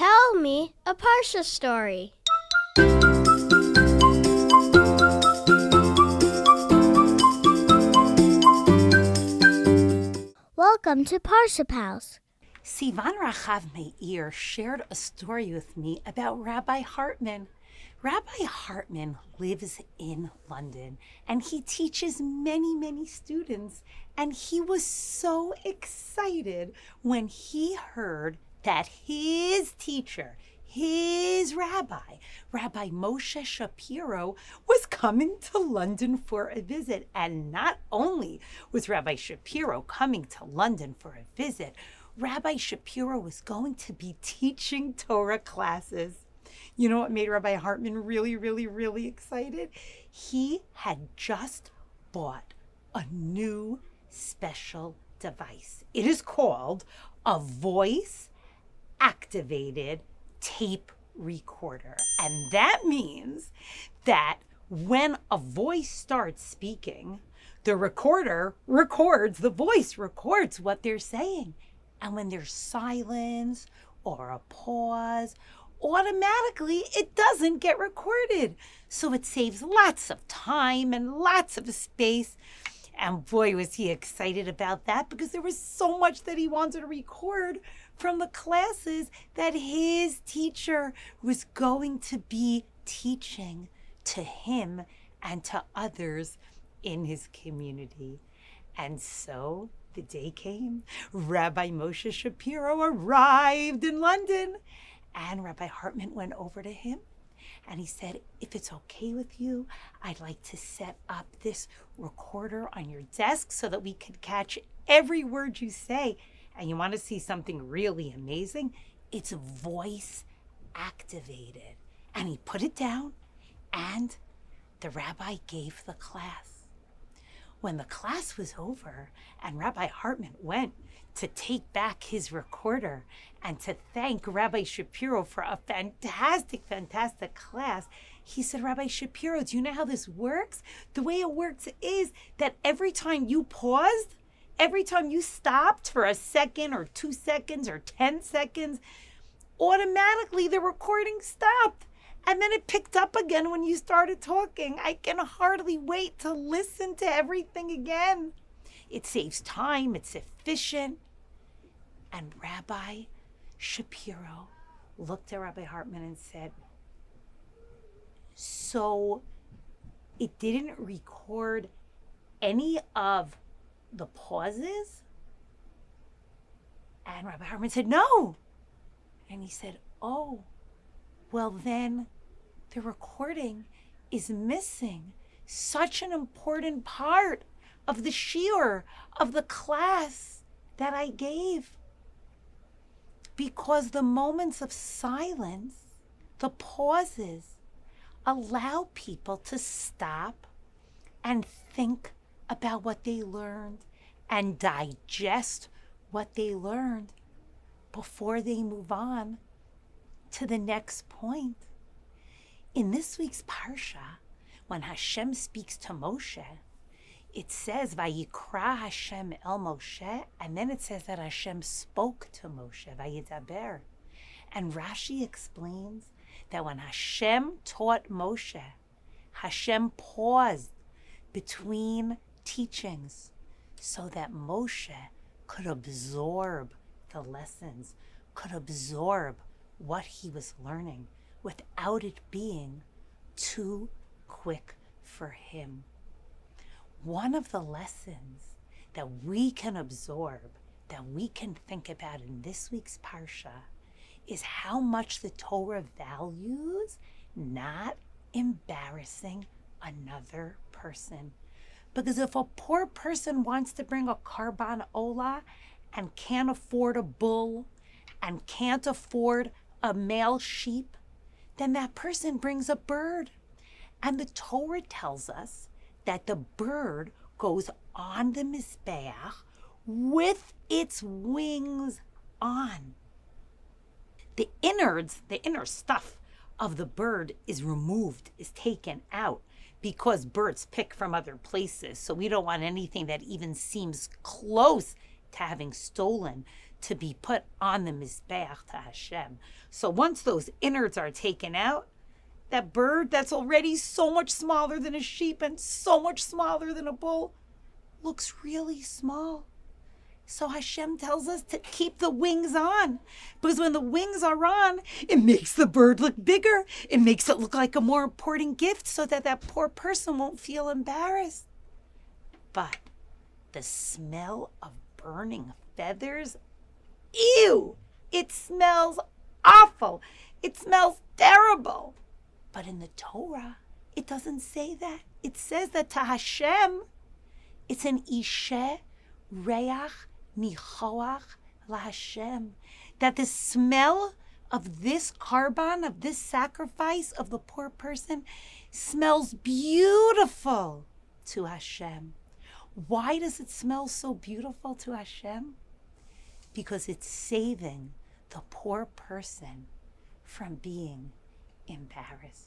Tell me a Parsha story. Welcome to Parsha Pals. Sivan Rachav Meir shared a story with me about Rabbi Hartman. Rabbi Hartman lives in London and he teaches many students. And he was so excited when he heard that his teacher, his rabbi, Rabbi Moshe Shapiro, was coming to London for a visit. And not only was Rabbi Shapiro coming to London for a visit, Rabbi Shapiro was going to be teaching Torah classes. You know what made Rabbi Hartman really excited? He had just bought a new special device. It is called a voice-activated tape recorder. And that means that when a voice starts speaking, the recorder records, the voice records what they're saying. And when there's silence or a pause, automatically it doesn't get recorded. So it saves lots of time and lots of space. And boy, was he excited about that because there was so much that he wanted to record from the classes that his teacher was going to be teaching to him and to others in his community. And so the day came. Rabbi Moshe Shapiro arrived in London, and Rabbi Hartman went over to him and he said, if it's okay with you, I'd like to set up this recorder on your desk so that we could catch every word you say. And you want to see something really amazing? It's voice activated. And he put it down and the rabbi gave the class. When the class was over and Rabbi Hartman went to take back his recorder and to thank Rabbi Shapiro for a fantastic class, he said, Rabbi Shapiro, do you know how this works? The way it works is that every time you paused, every time you stopped for a second or 2 seconds or 10 seconds, automatically the recording stopped. And then it picked up again when you started talking. I can hardly wait to listen to everything again. It saves time, it's efficient. And Rabbi Shapiro looked at Rabbi Hartman and said, so it didn't record any of the pauses? And Rabbi Hartman said, no. And he said, oh, well then the recording is missing such an important part of the shiur, of the class that I gave. Because the moments of silence, the pauses, allow people to stop and think about what they learned and digest what they learned before they move on to the next point. In this week's Parsha, when Hashem speaks to Moshe, it says, Vayikra Hashem el Moshe, and then it says that Hashem spoke to Moshe, Vayidaber. And Rashi explains that when Hashem taught Moshe, Hashem paused between teachings so that Moshe could absorb the lessons, could absorb what he was learning without it being too quick for him. One of the lessons that we can absorb, that we can think about in this week's Parsha, is how much the Torah values not embarrassing another person. Because if a poor person wants to bring a karban olah and can't afford a bull and can't afford a male sheep, then that person brings a bird. And the Torah tells us that the bird goes on the Mizbeach with its wings on. The innards, the inner stuff of the bird is removed, is taken out, because birds pick from other places. So we don't want anything that even seems close to having stolen to be put on the Mizbeach to Hashem. So once those innards are taken out, that bird that's already so much smaller than a sheep and so much smaller than a bull looks really small. So Hashem tells us to keep the wings on, because when the wings are on, it makes the bird look bigger. It makes it look like a more important gift so that that poor person won't feel embarrassed. But the smell of burning feathers, ew, it smells awful. It smells terrible. But in the Torah, it doesn't say that. It says that to Hashem, it's an ishe reach nichoach laHashem, that the smell of this karban, of this sacrifice of the poor person, smells beautiful to Hashem. Why does it smell so beautiful to Hashem? Because it's saving the poor person from being embarrassed.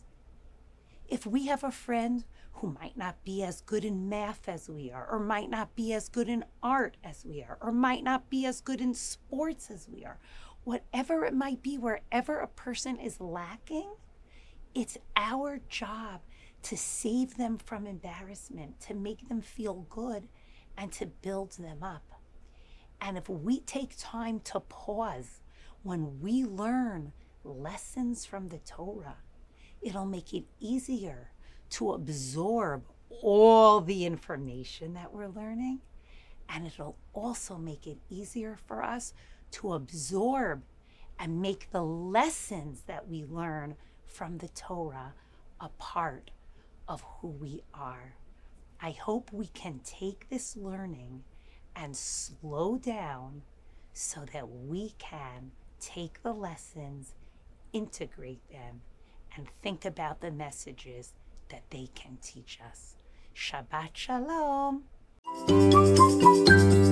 If we have a friend who might not be as good in math as we are, or might not be as good in art as we are, or might not be as good in sports as we are, whatever it might be, wherever a person is lacking, it's our job to save them from embarrassment, to make them feel good, and to build them up. And if we take time to pause when we learn lessons from the Torah, it'll make it easier to absorb all the information that we're learning. And it'll also make it easier for us to absorb and make the lessons that we learn from the Torah a part of who we are. I hope we can take this learning and slow down so that we can take the lessons, integrate them, and think about the messages that they can teach us. Shabbat Shalom.